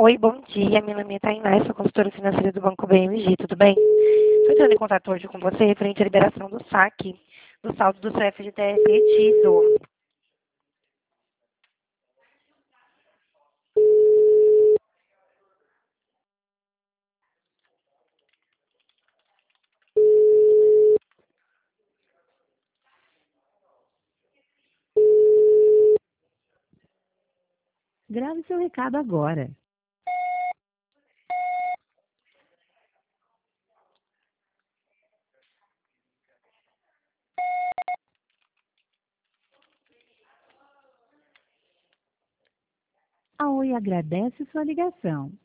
Oi, bom dia. Meu nome é Tainá, sou consultora financeira do Banco BMG, tudo bem? Estou entrando em contato hoje com você referente à liberação do saque do saldo do seu FGTS retido. Grave seu recado agora. A Oi agradece sua ligação.